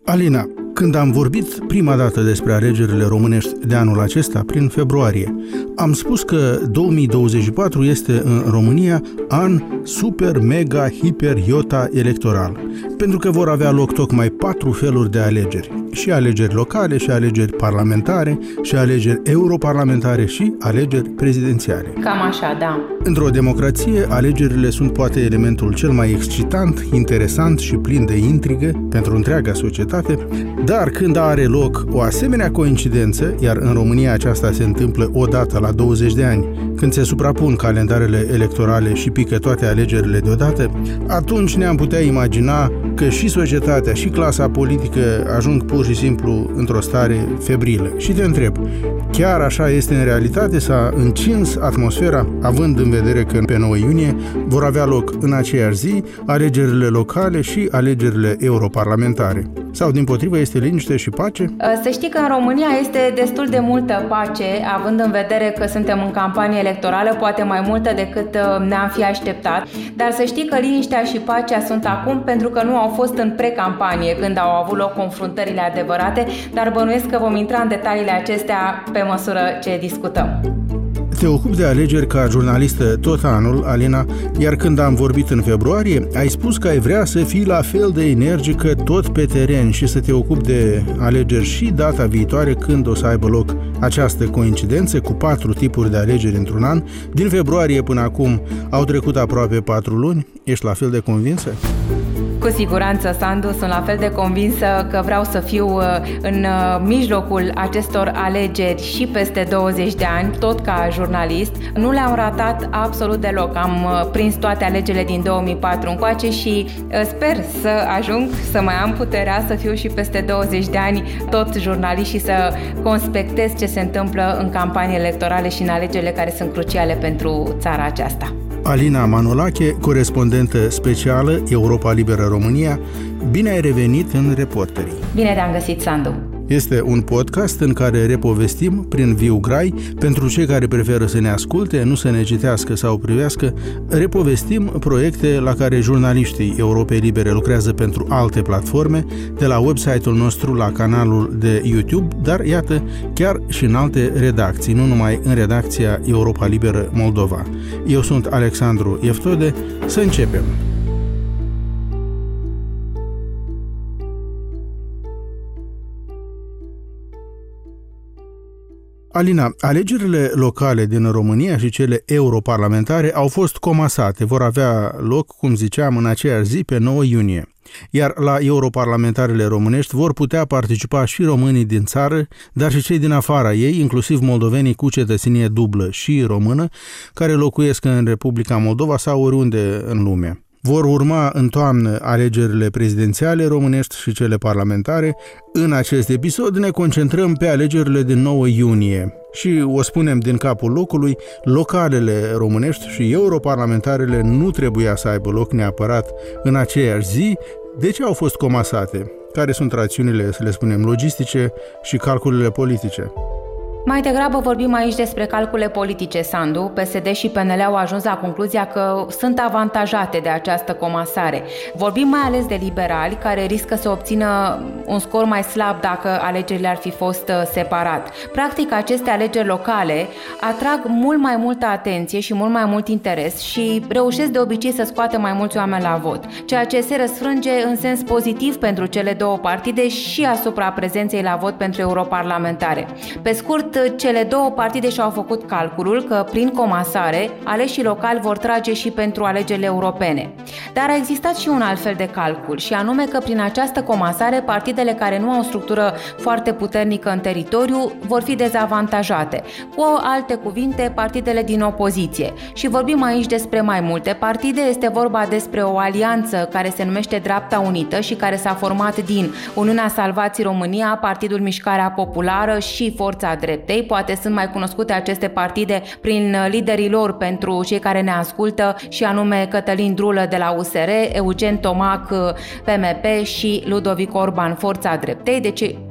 Alina, când am vorbit prima dată despre alegerile românești de anul acesta, prin februarie, am spus că 2024 este în România an super, mega, hiper, iota electoral, pentru că vor avea loc tocmai 4 feluri de alegeri. Și alegeri locale, și alegeri parlamentare, și alegeri europarlamentare, și alegeri prezidențiale. Cam așa, da. Într-o democrație, alegerile sunt poate elementul cel mai excitant, interesant și plin de intrigă pentru întreaga societate, dar când are loc o asemenea coincidență, iar în România aceasta se întâmplă o dată la 20 de ani, când se suprapun calendarele electorale și pică toate alegerile deodată, atunci ne-am putea imagina că și societatea și clasa politică ajung pur și simplu într-o stare febrilă. Și te întreb, chiar așa este în realitate? S-a încins atmosfera, având în vedere că pe 9 iunie vor avea loc în aceeași zi alegerile locale și alegerile europarlamentare? Sau, dimpotrivă, este liniște și pace? Să știi că în România este destul de multă pace, având în vedere că suntem în campanie electorală, poate mai multă decât ne-am fi așteptat. Dar să știi că liniștea și pacea sunt acum pentru că nu au fost în pre-campanie, când au avut loc confruntările adevărate, dar bănuiesc că vom intra în detaliile acestea pe măsură ce discutăm. Te ocupi de alegeri ca jurnalistă tot anul, Alina, iar când am vorbit în februarie, ai spus că ai vrea să fii la fel de energică tot pe teren și să te ocupi de alegeri și data viitoare, când o să aibă loc această coincidență cu 4 tipuri de alegeri într-un an. Din februarie până acum au trecut aproape 4 luni. Ești la fel de convinsă? Cu siguranță, Sandu, sunt la fel de convinsă că vreau să fiu în mijlocul acestor alegeri și peste 20 de ani, tot ca jurnalist. Nu le-am ratat absolut deloc. Am prins toate alegerile din 2004 încoace și sper să ajung să mai am puterea să fiu și peste 20 de ani tot jurnalist și să conspectez ce se întâmplă în campanii electorale și în alegerile care sunt cruciale pentru țara aceasta. Alina Manolache, corespondentă specială Europa Liberă România, bine ai revenit în Reporterii. Bine te-am găsit, Sandu. Este un podcast în care repovestim prin viu grai, pentru cei care preferă să ne asculte, nu să ne citească sau privească, repovestim proiecte la care jurnaliștii Europei Libere lucrează pentru alte platforme, de la website-ul nostru la canalul de YouTube, dar iată, chiar și în alte redacții, nu numai în redacția Europa Liberă Moldova. Eu sunt Alexandru Eftode, să începem! Alina, alegerile locale din România și cele europarlamentare au fost comasate, vor avea loc, cum ziceam, în aceeași zi, pe 9 iunie. Iar la europarlamentarele românești vor putea participa și românii din țară, dar și cei din afara ei, inclusiv moldovenii cu cetățenie dublă și română, care locuiesc în Republica Moldova sau oriunde în lume. Vor urma în toamnă alegerile prezidențiale românești și cele parlamentare. În acest episod ne concentrăm pe alegerile din 9 iunie și o spunem din capul locului, localele românești și europarlamentarele nu trebuia să aibă loc neapărat în aceeași zi. De ce au fost comasate? Care sunt rațiunile, să le spunem, logistice și calculele politice? Mai degrabă vorbim aici despre calcule politice, Sandu. PSD și PNL au ajuns la concluzia că sunt avantajate de această comasare. Vorbim mai ales de liberali, care riscă să obțină un scor mai slab dacă alegerile ar fi fost separat. Practic, aceste alegeri locale atrag mult mai multă atenție și mult mai mult interes și reușesc de obicei să scoată mai mulți oameni la vot, ceea ce se răsfrânge în sens pozitiv pentru cele două partide și asupra prezenței la vot pentru europarlamentare. Pe scurt, cele două partide și-au făcut calculul că, prin comasare, aleșii locali vor trage și pentru alegerile europene. Dar a existat și un alt fel de calcul, și anume că prin această comasare, partidele care nu au o structură foarte puternică în teritoriu vor fi dezavantajate. Cu alte cuvinte, partidele din opoziție. Și vorbim aici despre mai multe partide, este vorba despre o alianță care se numește Dreapta Unită și care s-a format din Uniunea Salvați România, Partidul Mișcarea Populară și Forța Dreptei. Poate sunt mai cunoscute aceste partide prin liderii lor pentru cei care ne ascultă, și anume Cătălin Drulă de la USR, Eugen Tomac PMP și Ludovic Orban Forța Dreptei. Deci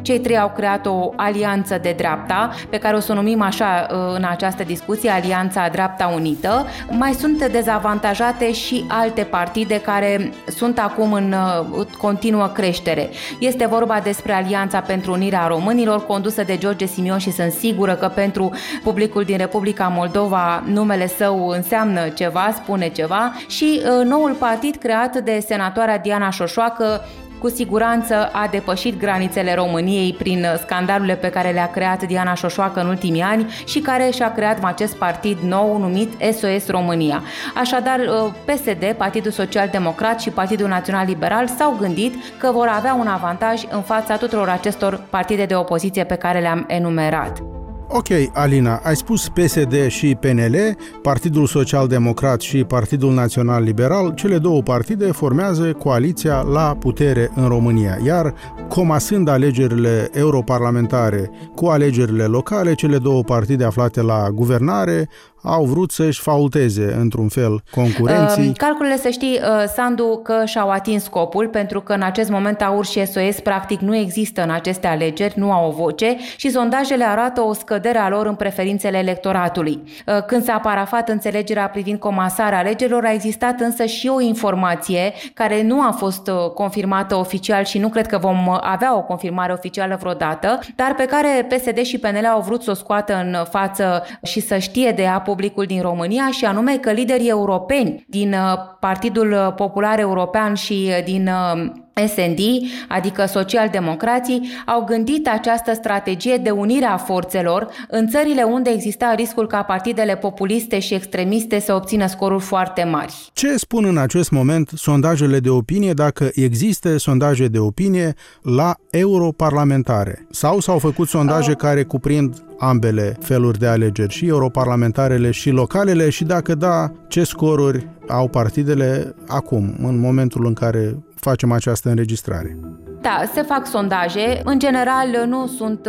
Cei trei au creat o alianță de dreapta, pe care o să o numim așa în această discuție, Alianța Dreapta Unită. Mai sunt dezavantajate și alte partide care sunt acum în continuă creștere. Este vorba despre Alianța pentru Unirea Românilor, condusă de George Simion, și sunt sigură că pentru publicul din Republica Moldova numele său înseamnă ceva, spune ceva, și noul partid creat de senatoarea Diana Șoșoacă, cu siguranță a depășit granițele României prin scandalurile pe care le-a creat Diana Șoșoacă în ultimii ani și care și-a creat acest partid nou numit SOS România. Așadar, PSD, Partidul Social Democrat și Partidul Național Liberal s-au gândit că vor avea un avantaj în fața tuturor acestor partide de opoziție pe care le-am enumerat. Ok, Alina, ai spus PSD și PNL, Partidul Social Democrat și Partidul Național Liberal, cele două partide formează coaliția la putere în România, iar comasând alegerile europarlamentare cu alegerile locale, cele două partide aflate la guvernare au vrut să-și faulteze, într-un fel, concurenții. Calculele, să știi, Sandu, că și-au atins scopul, pentru că în acest moment AUR și SOS practic nu există în aceste alegeri, nu au o voce și sondajele arată o scădere a lor în preferințele electoratului. Când s-a parafat înțelegerea privind comasarea alegerilor, a existat însă și o informație care nu a fost confirmată oficial și nu cred că vom avea o confirmare oficială vreodată, dar pe care PSD și PNL au vrut să o scoată în față și să știe de ea publicul din România, și anume că liderii europeni din Partidul Popular European și din SND, adică socialdemocrații, au gândit această strategie de unire a forțelor în țările unde exista riscul ca partidele populiste și extremiste să obțină scoruri foarte mari. Ce spun în acest moment sondajele de opinie, dacă există sondaje de opinie la europarlamentare? Sau s-au făcut sondaje care cuprind ambele feluri de alegeri, și europarlamentarele și localele, și dacă da, ce scoruri au partidele acum, în momentul în care facem această înregistrare? Da, se fac sondaje, în general nu sunt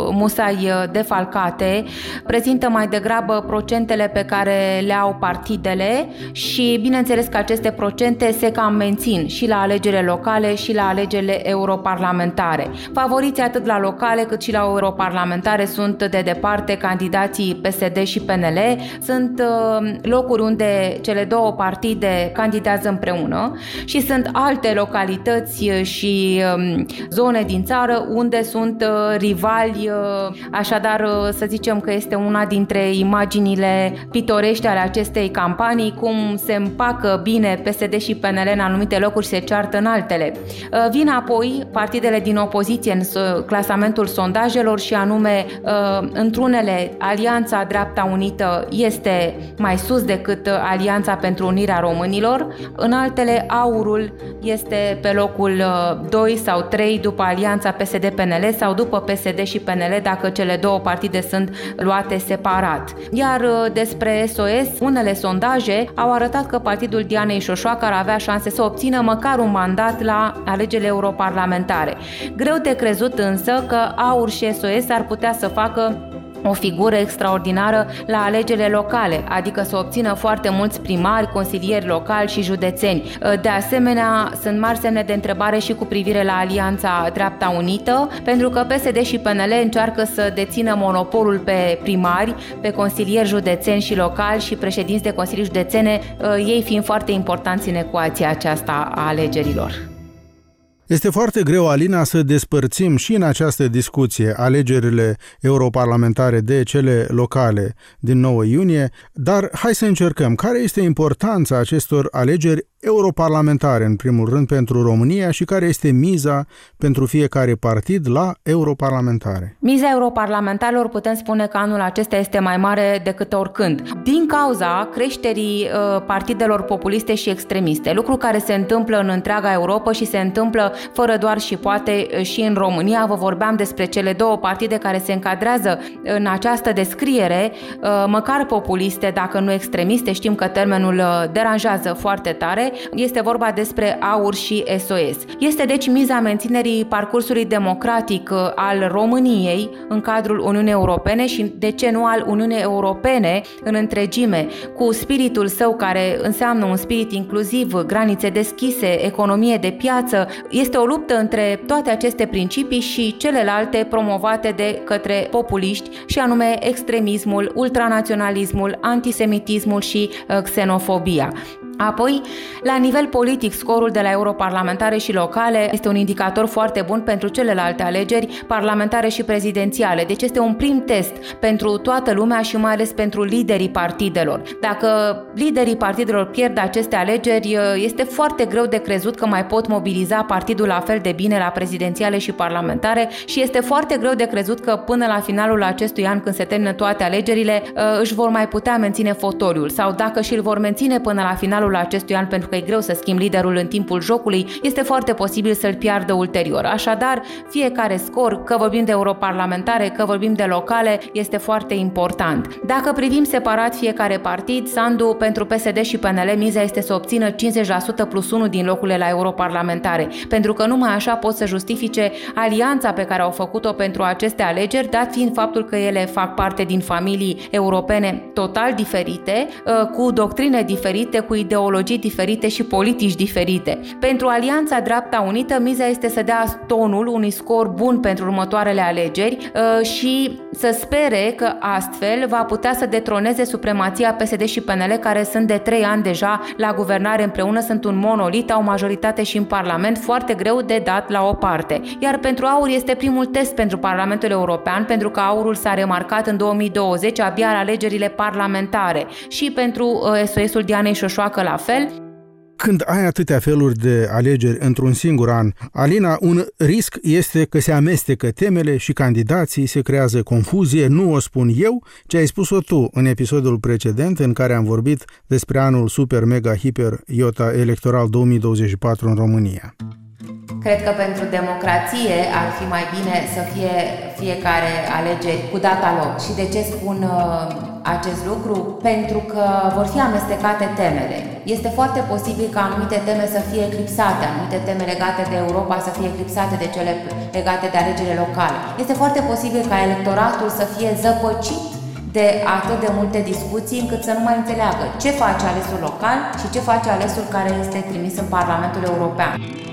musai defalcate, prezintă mai degrabă procentele pe care le au partidele și bineînțeles că aceste procente se cam mențin și la alegerile locale și la alegerile europarlamentare. Favoriții atât la locale cât și la europarlamentare sunt de departe candidații PSD și PNL, sunt locuri unde cele două partide candidează împreună și sunt alte localități și zone din țară unde sunt rivali, așadar să zicem că este una dintre imaginile pitorești ale acestei campanii, cum se împacă bine PSD și PNL în anumite locuri și se ceartă în altele. Vin apoi partidele din opoziție în clasamentul sondajelor și anume într-unele Alianța Dreapta Unită este mai sus decât Alianța pentru Unirea Românilor, în altele AUR-ul este pe locul 2 sau 3 după Alianța PSD-PNL sau după PSD și PNL dacă cele două partide sunt luate separat. Iar despre SOS, unele sondaje au arătat că partidul Dianei Șoșoacă ar avea șanse să obțină măcar un mandat la alegerile europarlamentare. Greu de crezut însă că AUR și SOS ar putea să facă o figură extraordinară la alegerile locale, adică să obțină foarte mulți primari, consilieri locali și județeni. De asemenea, sunt mari semne de întrebare și cu privire la Alianța Dreapta Unită, pentru că PSD și PNL încearcă să dețină monopolul pe primari, pe consilieri județeni și locali și președinți de consilii județene, ei fiind foarte importanți în ecuația aceasta a alegerilor. Este foarte greu, Alina, să despărțim și în această discuție alegerile europarlamentare de cele locale din 9 iunie, dar hai să încercăm. Care este importanța acestor alegeri europarlamentare, în primul rând, pentru România și care este miza pentru fiecare partid la europarlamentare? Miza europarlamentarilor putem spune că anul acesta este mai mare decât oricând, din cauza creșterii partidelor populiste și extremiste, lucru care se întâmplă în întreaga Europa și se întâmplă fără doar și poate și în România. Vă vorbeam despre cele două partide care se încadrează în această descriere, măcar populiste, dacă nu extremiste, știm că termenul deranjează foarte tare. Este vorba despre AUR și SOS. Este deci miza menținerii parcursului democratic al României în cadrul Uniunii Europene și, de ce nu, al Uniunii Europene în întregime, cu spiritul său care înseamnă un spirit inclusiv, granițe deschise, economie de piață. Este Este o luptă între toate aceste principii și celelalte promovate de către populiști, și anume extremismul, ultranaționalismul, antisemitismul și xenofobia. Apoi, la nivel politic, scorul de la europarlamentare și locale este un indicator foarte bun pentru celelalte alegeri parlamentare și prezidențiale. Deci este un prim test pentru toată lumea și mai ales pentru liderii partidelor. Dacă liderii partidelor pierd aceste alegeri, este foarte greu de crezut că mai pot mobiliza partidul la fel de bine la prezidențiale și parlamentare și este foarte greu de crezut că până la finalul acestui an, când se termină toate alegerile, își vor mai putea menține fotoliul, sau dacă și îl vor menține până la finalul acestui an, pentru că e greu să schimbi liderul în timpul jocului, este foarte posibil să-l piardă ulterior. Așadar, fiecare scor, că vorbim de europarlamentare, că vorbim de locale, este foarte important. Dacă privim separat fiecare partid, Sandu, pentru PSD și PNL, miza este să obțină 50% plus 1 din locurile la europarlamentare, pentru că numai așa pot să justifice alianța pe care au făcut-o pentru aceste alegeri, dat fiind faptul că ele fac parte din familii europene total diferite, cu doctrine diferite, cu ideologii diferite și politici diferite. Pentru Alianța Dreapta Unită, miza este să dea tonul unui scor bun pentru următoarele alegeri și să spere că astfel va putea să detroneze supremația PSD și PNL, care sunt de 3 ani deja la guvernare împreună, sunt un monolit, au majoritate și în Parlament, foarte greu de dat la o parte. Iar pentru AUR este primul test pentru Parlamentul European, pentru că AUR-ul s-a remarcat în 2020 abia la alegerile parlamentare, și pentru SOS-ul Dianei Șoșoacă la fel. Când ai atâtea feluri de alegeri într-un singur an, Alina, un risc este că se amestecă temele și candidații, se creează confuzie. Nu o spun eu, ci ai spus-o tu în episodul precedent în care am vorbit despre anul super, mega, hiper, iota electoral 2024 în România. Cred că pentru democrație ar fi mai bine să fie fiecare alegeri cu data lor. Și de ce spun acest lucru? Pentru că vor fi amestecate temele. Este foarte posibil ca anumite teme să fie eclipsate, anumite teme legate de Europa să fie eclipsate de cele legate de alegerile locale. Este foarte posibil ca electoratul să fie zăpăcit de atât de multe discuții încât să nu mai înțeleagă ce face alesul local și ce face alesul care este trimis în Parlamentul European.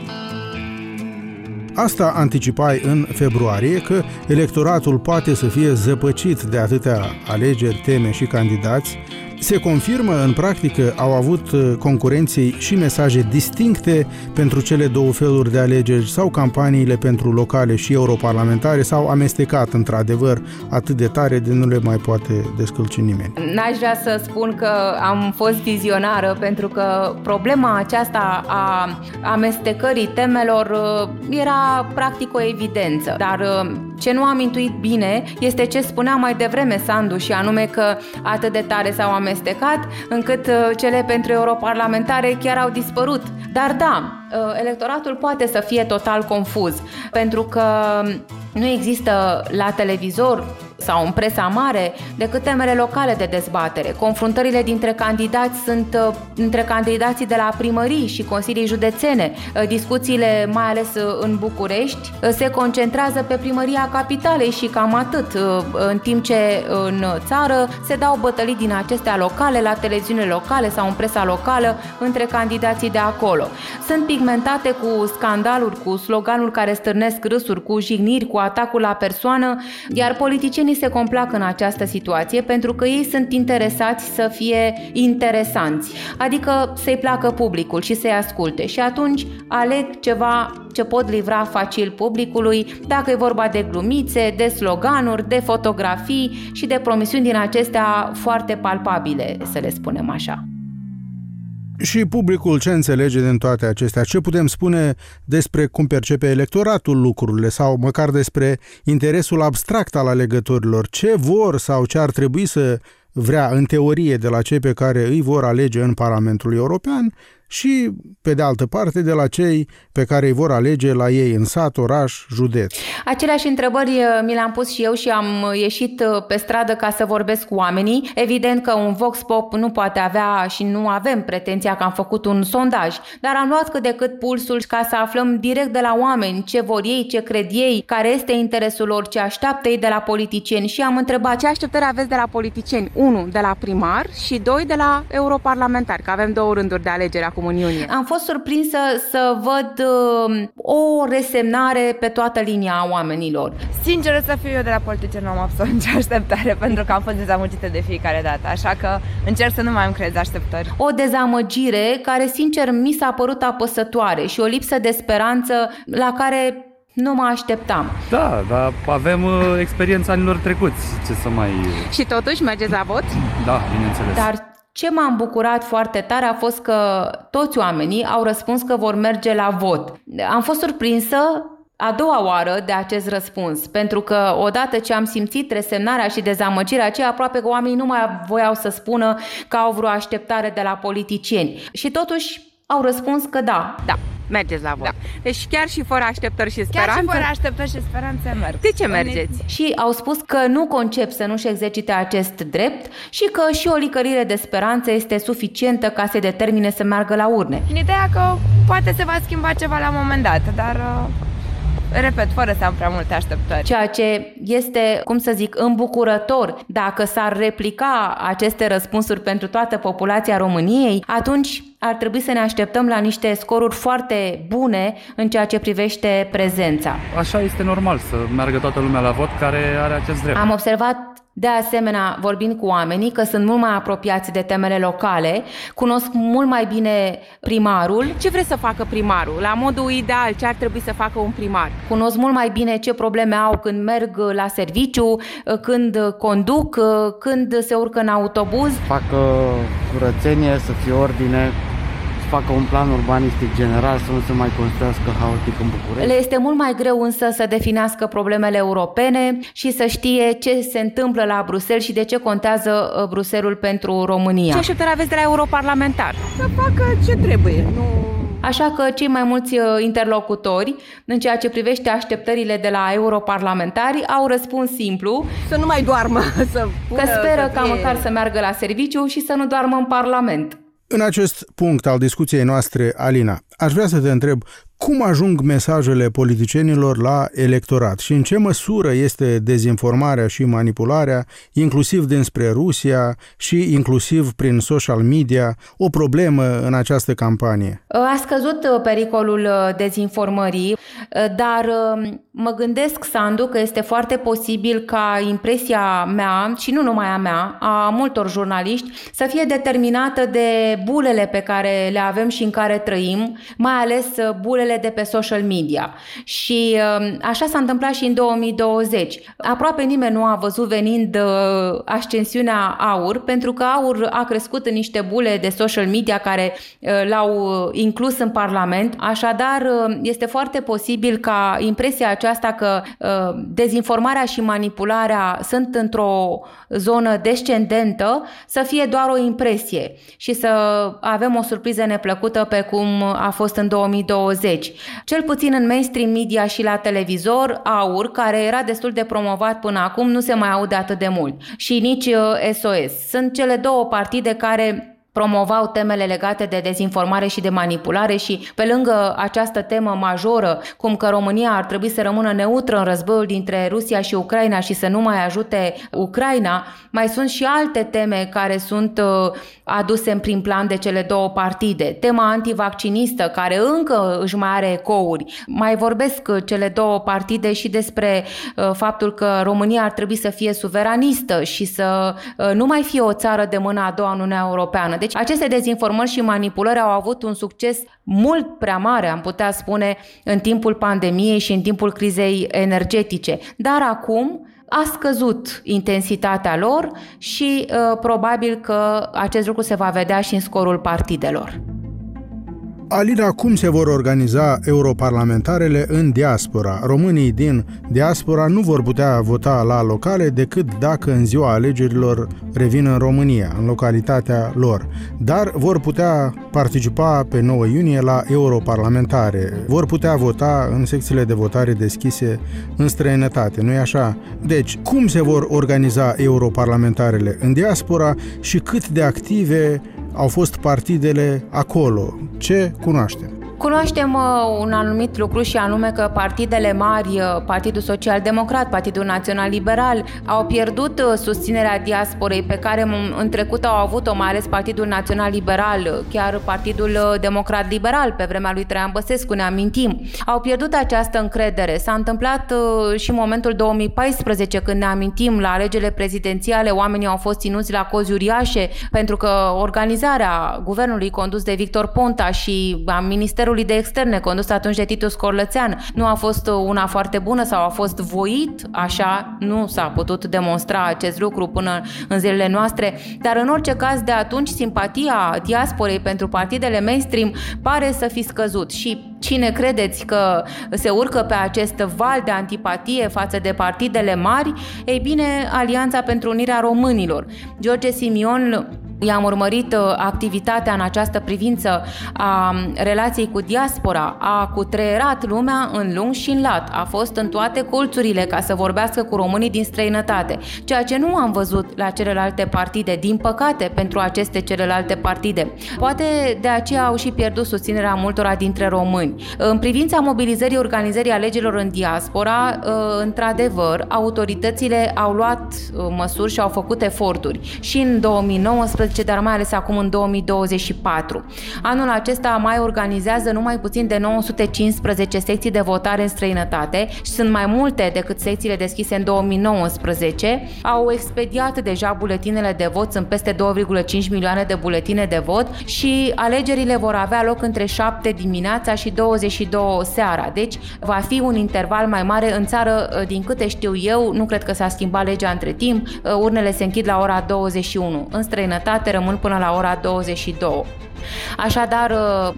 Asta anticipai în februarie, că electoratul poate să fie zăpăcit de atâtea alegeri, teme și candidați. Se confirmă, în practică au avut concurenții și mesaje distincte pentru cele două feluri de alegeri, sau campaniile pentru locale și europarlamentare s-au amestecat într-adevăr atât de tare de nu le mai poate descălci nimeni. N-aș vrea să spun că am fost vizionară, pentru că problema aceasta a amestecării temelor era practic o evidență, dar ce nu am intuit bine este ce spunea mai devreme Sandu, și anume că atât de tare s-au amestecat încât cele pentru europarlamentare chiar au dispărut. Dar da, electoratul poate să fie total confuz, pentru că nu există la televizor sau în presa mare decât temele locale de dezbatere. Confruntările dintre candidați sunt între candidații de la primării și consilii județene. Discuțiile, mai ales în București, se concentrează pe primăria capitalei și cam atât, în timp ce în țară se dau bătălii din acestea locale, la televiziunile locale sau în presa locală, între candidații de acolo. Sunt pigmentate cu scandaluri, cu sloganuri care stârnesc râsuri, cu jigniri, cu atacuri la persoană, iar politicienii se complac în această situație pentru că ei sunt interesați să fie interesanți, adică să-i placă publicul și să-i asculte, și atunci aleg ceva ce pot livra facil publicului, dacă e vorba de glumițe, de sloganuri, de fotografii și de promisiuni din acestea foarte palpabile, să le spunem așa. Și publicul ce înțelege din toate acestea? Ce putem spune despre cum percepe electoratul lucrurile, sau măcar despre interesul abstract al alegătorilor? Ce vor sau ce ar trebui să vrea în teorie de la cei pe care îi vor alege în Parlamentul European și, pe de altă parte, de la cei pe care îi vor alege la ei în sat, oraș, județ? Aceleași întrebări mi le-am pus și eu și am ieșit pe stradă ca să vorbesc cu oamenii. Evident că un Vox Pop nu poate avea și nu avem pretenția că am făcut un sondaj, dar am luat cât de cât pulsul ca să aflăm direct de la oameni ce vor ei, ce cred ei, care este interesul lor, ce așteaptă ei de la politicieni, și am întrebat ce așteptări aveți de la politicieni. 1, de la primar, și 2, de la europarlamentari, că avem 2 rânduri de alegeri acum în iunie. Am fost surprinsă să văd o resemnare pe toată linia a oamenilor. Sinceră să fiu, eu de la politicieni nu am absolut nicio așteptare, pentru că am fost dezamăgită de fiecare dată, așa că încerc să nu mai îmi creez așteptări. O dezamăgire care, sincer, mi s-a părut apăsătoare și o lipsă de speranță la care nu mă așteptam. Da, dar avem experiența anilor trecuți, ce să mai... Și totuși mergeți la vot? Da, bineînțeles. Dar ce m-am bucurat foarte tare a fost că toți oamenii au răspuns că vor merge la vot. Am fost surprinsă a doua oară de acest răspuns, pentru că odată ce am simțit resemnarea și dezamăgirea aceea, aproape că oamenii nu mai voiau să spună că au vreo așteptare de la politicieni. Și totuși au răspuns că da. Mergeți la vot. Da. Deci chiar și fără așteptări și speranțe? Chiar și fără așteptări și speranțe merg. De ce mergeți? Și au spus că nu concep să nu-și exercite acest drept și că și o licărire de speranță este suficientă ca să-i determine să meargă la urne. În ideea că poate se va schimba ceva la un moment dat, dar... repet, fără să am prea multe așteptări. Ceea ce este, îmbucurător, dacă s-ar replica aceste răspunsuri pentru toată populația României, atunci ar trebui să ne așteptăm la niște scoruri foarte bune în ceea ce privește prezența. Așa este normal să meargă toată lumea la vot care are acest drept. Am observat de asemenea, vorbind cu oamenii, că sunt mult mai apropiați de temele locale, cunosc mult mai bine primarul. Ce vrea să facă primarul? La modul ideal, ce ar trebui să facă un primar? Cunosc mult mai bine ce probleme au când merg la serviciu, când conduc, când se urcă în autobuz. Facă curățenie, să fie ordine, facă un plan urbanistic general, să nu se mai construiască haotic în București. Le este mult mai greu însă să definească problemele europene și să știe ce se întâmplă la Bruxelles și de ce contează Bruxelles-ul pentru România. Ce așteptări aveți de la europarlamentar? Să facă ce trebuie, nu... Așa că cei mai mulți interlocutori, în ceea ce privește așteptările de la europarlamentari, au răspuns simplu. Să nu mai doarmă, că speră ca măcar să meargă la serviciu și să nu doarmă în Parlament. În acest punct al discuției noastre, Alina, aș vrea să te întreb cum ajung mesajele politicienilor la electorat și în ce măsură este dezinformarea și manipularea, inclusiv dinspre Rusia și inclusiv prin social media, o problemă în această campanie? A scăzut pericolul dezinformării, dar mă gândesc, Sandu, că este foarte posibil ca impresia mea, și nu numai a mea, a multor jurnaliști, să fie determinată de bulele pe care le avem și în care trăim, mai ales bulele de pe social media. Și așa s-a întâmplat și în 2020. Aproape nimeni nu a văzut venind ascensiunea AUR, pentru că AUR a crescut în niște bule de social media care l-au inclus în Parlament. Așadar, este foarte posibil ca impresia aceasta că dezinformarea și manipularea sunt într-o zonă descendentă să fie doar o impresie și să avem o surpriză neplăcută pe cum a fost în 2020. Cel puțin în mainstream media și la televizor, AUR, care era destul de promovat până acum, nu se mai aude atât de mult. Și nici SOS. Sunt cele două partide care promovau temele legate de dezinformare și de manipulare și pe lângă această temă majoră, cum că România ar trebui să rămână neutră în războiul dintre Rusia și Ucraina și să nu mai ajute Ucraina, mai sunt și alte teme care sunt aduse în prim plan de cele două partide. Tema antivaccinistă, care încă își mai are ecouri. Mai vorbesc cele două partide și despre faptul că România ar trebui să fie suveranistă și să nu mai fie o țară de mâna a doua în Uniunea Europeană. Deci aceste dezinformări și manipulări au avut un succes mult prea mare, am putea spune, în timpul pandemiei și în timpul crizei energetice. Dar acum a scăzut intensitatea lor și probabil că acest lucru se va vedea și în scorul partidelor. Alina, cum se vor organiza europarlamentarele în diaspora? Românii din diaspora nu vor putea vota la locale decât dacă în ziua alegerilor revin în România, în localitatea lor. Dar vor putea participa pe 9 iunie la europarlamentare. Vor putea vota în secțiile de votare deschise în străinătate, nu-i așa? Deci, cum se vor organiza europarlamentarele în diaspora și cât de active au fost partidele acolo? Ce cunoaștem? Cunoaștem un anumit lucru și anume că partidele mari, Partidul Social-Democrat, Partidul Național-Liberal, au pierdut susținerea diasporei pe care în trecut au avut-o, mai ales Partidul Național-Liberal, chiar Partidul Democrat-Liberal pe vremea lui Traian Băsescu, ne amintim. Au pierdut această încredere. S-a întâmplat și în momentul 2014, când ne amintim, la alegerile prezidențiale, oamenii au fost ținuți la cozi uriașe pentru că organizarea guvernului condus de Victor Ponta și a Ministerului de Externe, condus atunci de Titu Scorlățean, nu a fost una foarte bună sau a fost voit, așa, nu s-a putut demonstra acest lucru până în zilele noastre, dar în orice caz de atunci simpatia diasporei pentru partidele mainstream pare să fi scăzut și cine credeți că se urcă pe acest val de antipatie față de partidele mari? Ei bine, Alianța pentru Unirea Românilor. George Simion i-am urmărit activitatea în această privință a relației cu diaspora, a cutreierat lumea în lung și în lat, a fost în toate colțurile ca să vorbească cu românii din străinătate, ceea ce nu am văzut la celelalte partide, din păcate pentru aceste celelalte partide. Poate de aceea au și pierdut susținerea multora dintre români. În privința mobilizării organizării alegerilor în diaspora, într-adevăr, autoritățile au luat măsuri și au făcut eforturi și în 2019, dar mai ales acum în 2024. Anul acesta mai organizează numai puțin de 915 secții de votare în străinătate și sunt mai multe decât secțiile deschise în 2019. Au expediat deja buletinele de vot, sunt peste 2,5 milioane de buletine de vot și alegerile vor avea loc între 7 dimineața și 22 seara. Deci va fi un interval mai mare în țară, din câte știu eu, nu cred că s-a schimbat legea între timp, urnele se închid la ora 21. În străinătate rămân până la ora 22. Așadar,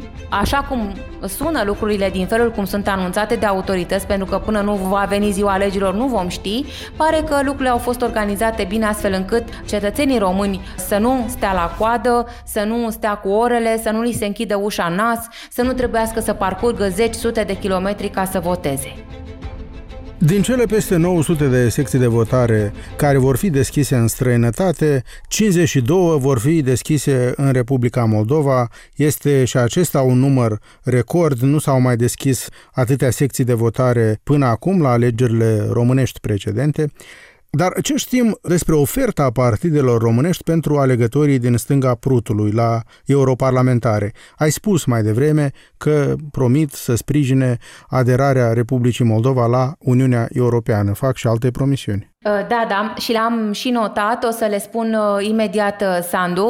așa cum sună lucrurile din felul cum sunt anunțate de autorități, pentru că până nu va veni ziua alegerilor nu vom ști, pare că lucrurile au fost organizate bine astfel încât cetățenii români să nu stea la coadă, să nu stea cu orele, să nu li se închidă ușa în nas, să nu trebuiască să parcurgă zeci, sute de kilometri ca să voteze. Din cele peste 900 de secții de votare care vor fi deschise în străinătate, 52 vor fi deschise în Republica Moldova. Este și acesta un număr record, nu s-au mai deschis atâtea secții de votare până acum la alegerile românești precedente. Dar ce știm despre oferta partidelor românești pentru alegătorii din stânga Prutului la europarlamentare? Ai spus mai devreme că promit să sprijine aderarea Republicii Moldova la Uniunea Europeană. Fac și alte promisiuni. Da, și le-am și notat, o să le spun imediat, Sandu,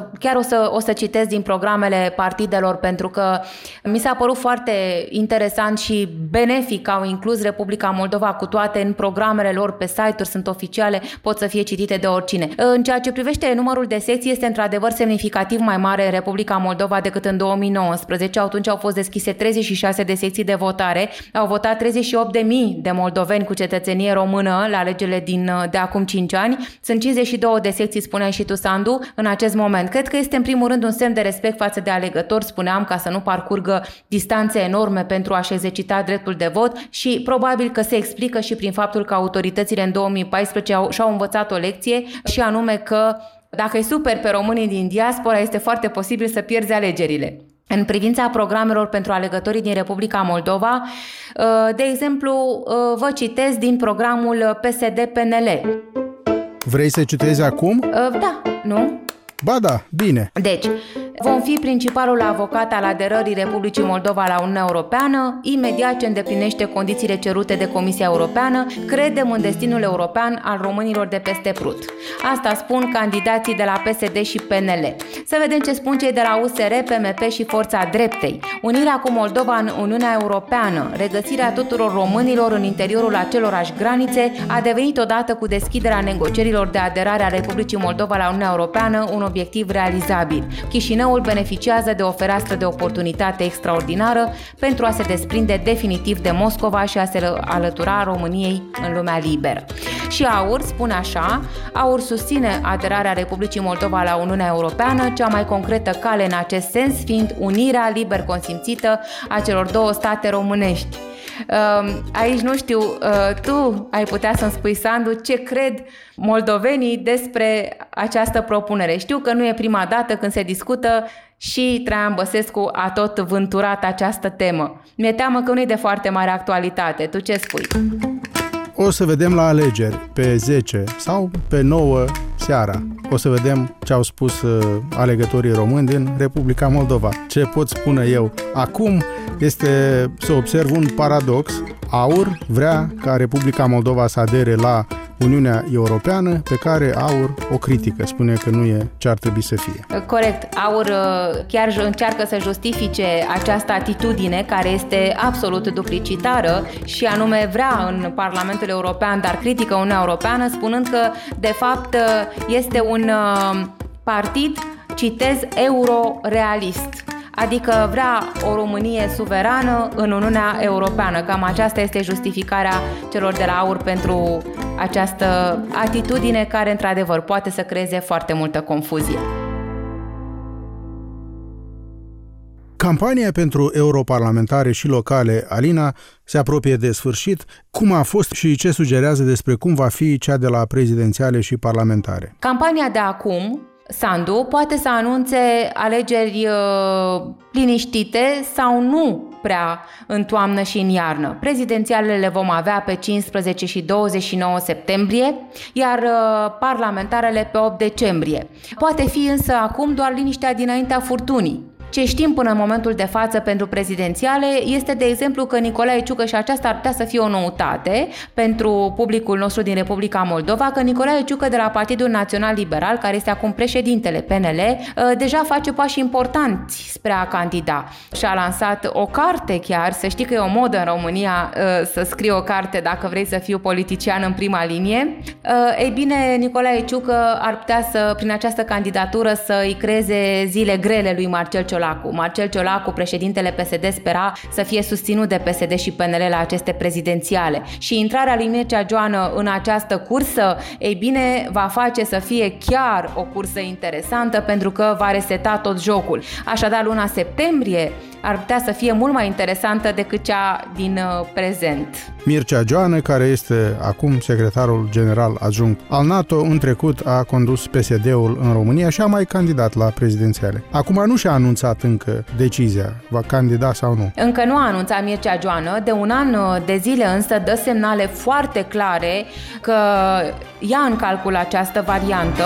o să citesc din programele partidelor, pentru că mi s-a părut foarte interesant și benefic că au inclus Republica Moldova cu toate în programele lor pe site-uri, sunt oficiale, pot să fie citite de oricine. În ceea ce privește numărul de secții, este într-adevăr semnificativ mai mare în Republica Moldova decât în 2019, atunci au fost deschise 36 de secții de votare, au votat 38.000 de moldoveni cu cetățenie română la alegerile de acum 5 ani. Sunt 52 de secții, spuneai și tu, Sandu, în acest moment. Cred că este în primul rând un semn de respect față de alegători, spuneam, ca să nu parcurgă distanțe enorme pentru a-și exercita dreptul de vot și probabil că se explică și prin faptul că autoritățile în 2014 și-au învățat o lecție și anume că dacă îi superi pe românii din diaspora, este foarte posibil să pierzi alegerile. În privința programelor pentru alegătorii din Republica Moldova, de exemplu, vă citesc din programul PSD-PNL. Vrei să citezi acum? Da, nu? Ba da, bine. Deci, vom fi principalul avocat al aderării Republicii Moldova la Uniunea Europeană, imediat ce îndeplinește condițiile cerute de Comisia Europeană, credem în destinul european al românilor de peste Prut. Asta spun candidații de la PSD și PNL. Să vedem ce spun cei de la USR, PMP și Forța Dreptei. Unirea cu Moldova în Uniunea Europeană, regăsirea tuturor românilor în interiorul acelorași granițe, a devenit odată cu deschiderea negocierilor de aderare a Republicii Moldova la Uniunea Europeană un obiectiv realizabil. Chișinăul beneficiază de o fereastră de oportunitate extraordinară pentru a se desprinde definitiv de Moscova și a se alătura României în lumea liberă. Și AUR spune așa: AUR susține aderarea Republicii Moldova la Uniunea Europeană, cea mai concretă cale în acest sens fiind unirea liber consimțită a celor două state românești. Aici nu știu, tu ai putea să-mi spui, Sandu, ce cred moldovenii despre această propunere. Știu că nu e prima dată când se discută și Traian Băsescu a tot vânturat această temă. Mi-e teamă că nu e de foarte mare actualitate. Tu ce spui? O să vedem la alegeri pe 10 sau pe 9 seara. O să vedem ce au spus alegătorii români din Republica Moldova. Ce pot spune eu acum este să observ un paradox. AUR vrea ca Republica Moldova să adere la Uniunea Europeană, pe care AUR o critică, spune că nu e ce ar trebui să fie. Corect. AUR chiar încearcă să justifice această atitudine care este absolut duplicitară și anume vrea în Parlamentul European, dar critică Uniunea Europeană, spunând că de fapt este un partid, citez, eurorealist. Adică vrea o Românie suverană în Uniunea Europeană. Cam aceasta este justificarea celor de la AUR pentru această atitudine care, într-adevăr, poate să creeze foarte multă confuzie. Campania pentru europarlamentare și locale, Alina, se apropie de sfârșit. Cum a fost și ce sugerează despre cum va fi cea de la prezidențiale și parlamentare? Campania de acum, Sandu, poate să anunțe alegeri liniștite sau nu prea în toamnă și în iarnă. Prezidențialele le vom avea pe 15 și 29 septembrie, iar parlamentarele pe 8 decembrie. Poate fi însă acum doar liniștea dinaintea furtunii. Ce știm până în momentul de față pentru prezidențiale este, de exemplu, că Nicolae Ciucă, și aceasta ar putea să fie o noutate pentru publicul nostru din Republica Moldova, că Nicolae Ciucă de la Partidul Național Liberal, care este acum președintele PNL, deja face pași importanți spre a candida și a lansat o carte chiar, să știi că e o modă în România să scrii o carte dacă vrei să fii politician în prima linie. Ei bine, Nicolae Ciucă ar putea să, prin această candidatură, să-i creeze zile grele lui Marcel Ciolacu. Marcel Ciolacu, președintele PSD, spera să fie susținut de PSD și PNL la aceste prezidențiale. Și intrarea lui Mircea Joană în această cursă, ei bine, va face să fie chiar o cursă interesantă pentru că va reseta tot jocul. Așadar, luna septembrie ar putea să fie mult mai interesantă decât cea din prezent. Mircea Joană, care este acum secretarul general adjunct al NATO, în trecut a condus PSD-ul în România și a mai candidat la prezidențiale. Acum nu și-a anunțat încă decizia, va candida sau nu. Încă nu a anunțat Mircea Joană, de un an de zile însă dă semnale foarte clare că ia în calcul această variantă.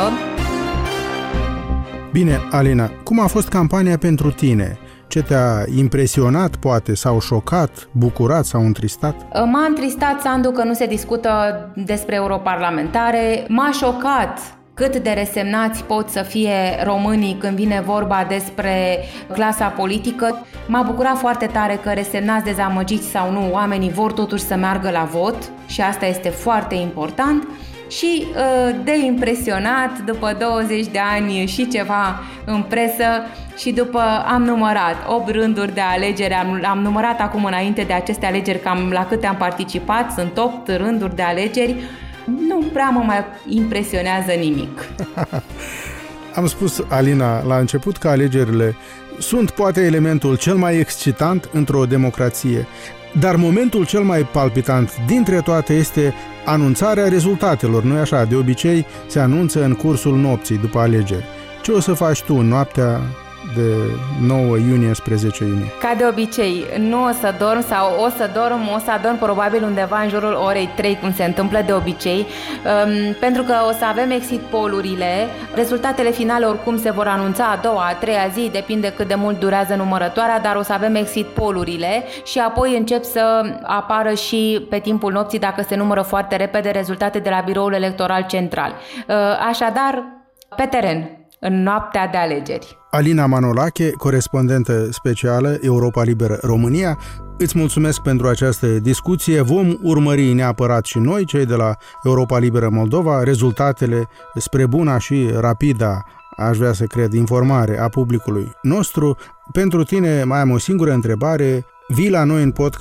Bine, Alina, cum a fost campania pentru tine? Ce te-a impresionat, poate, sau șocat, bucurat sau întristat? M-a întristat, Sandu, că nu se discută despre europarlamentare. M-a șocat cât de resemnați pot să fie românii când vine vorba despre clasa politică. M-a bucurat foarte tare că resemnați, dezamăgiți sau nu, oamenii vor totuși să meargă la vot și asta este foarte important. Și de impresionat, după 20 de ani și ceva în presă și după, am numărat 8 rânduri de alegeri, am numărat acum înainte de aceste alegeri cam la câte am participat, sunt 8 rânduri de alegeri, nu prea mă mai impresionează nimic. Am spus, Alina, la început că alegerile sunt poate elementul cel mai excitant într-o democrație, dar momentul cel mai palpitant dintre toate este anunțarea rezultatelor, nu-i așa? De obicei se anunță în cursul nopții după alegeri. Ce o să faci tu în noaptea de 9 iunie spre 10 iunie? Ca de obicei, nu o să dorm sau o să adorm probabil undeva în jurul orei 3, cum se întâmplă de obicei, pentru că o să avem exit poll-urile, rezultatele finale oricum se vor anunța a doua, a treia zi, depinde cât de mult durează numărătoarea, dar o să avem exit poll-urile și apoi încep să apară și pe timpul nopții, dacă se numără foarte repede, rezultate de la Biroul Electoral Central. Așadar, pe teren, în noaptea de alegeri. Alina Manolache, corespondentă specială Europa Liberă România, îți mulțumesc pentru această discuție. Vom urmări neapărat și noi, cei de la Europa Liberă Moldova, rezultatele spre buna și rapida, aș vrea să cred, informare a publicului nostru. Pentru tine mai am o singură întrebare. Vii la noi în podcast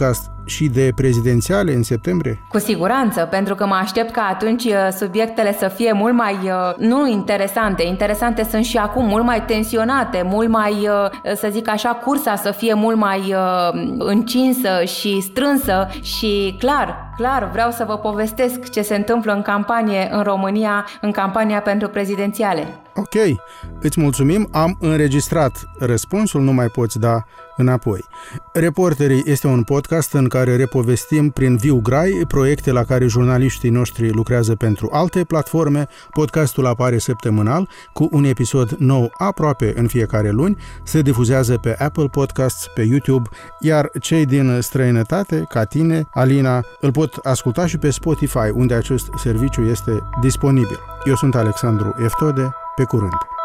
și de prezidențiale în septembrie? Cu siguranță, pentru că mă aștept ca atunci subiectele să fie mult mai, nu interesante sunt și acum, mult mai tensionate, mult mai, să zic așa, cursa să fie mult mai încinsă și strânsă și clar, vreau să vă povestesc ce se întâmplă în campanie în România, în campania pentru prezidențiale. Ok, îți mulțumim, am înregistrat răspunsul, nu mai poți da înapoi. Reporterii este un podcast în care repovestim prin viu grai proiecte la care jurnaliștii noștri lucrează pentru alte platforme. Podcastul apare săptămânal cu un episod nou aproape în fiecare luni, se difuzează pe Apple Podcasts, pe YouTube, iar cei din străinătate, ca tine, Alina, îl pot asculta și pe Spotify, unde acest serviciu este disponibil. Eu sunt Alexandru Eftode, pe curând!